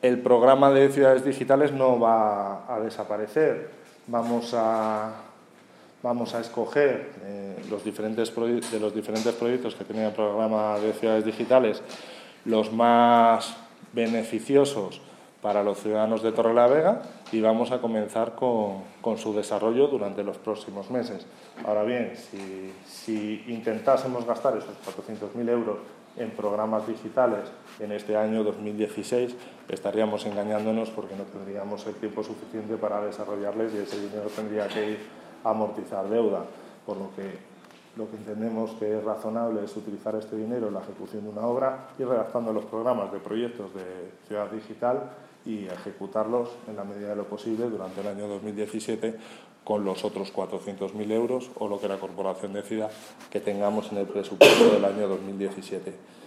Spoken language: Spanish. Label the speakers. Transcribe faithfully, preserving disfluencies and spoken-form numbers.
Speaker 1: el programa de ciudades digitales no va a desaparecer. Vamos a, vamos a escoger eh, los diferentes de los diferentes proyectos que tiene el programa de ciudades digitales los más beneficiosos para los ciudadanos de Torrelavega y vamos a comenzar con, con su desarrollo durante los próximos meses. Ahora bien, si, si intentásemos gastar esos cuatrocientos mil euros en programas digitales en este año dos mil dieciséis, estaríamos engañándonos porque no tendríamos el tiempo suficiente para desarrollarles y ese dinero tendría que ir a amortizar deuda, por lo que lo que entendemos que es razonable es utilizar este dinero en la ejecución de una obra, ir redactando los programas de proyectos de ciudad digital y ejecutarlos en la medida de lo posible durante el año dos mil diecisiete con los otros cuatrocientos mil euros o lo que la corporación decida que tengamos en el presupuesto del año dos mil diecisiete.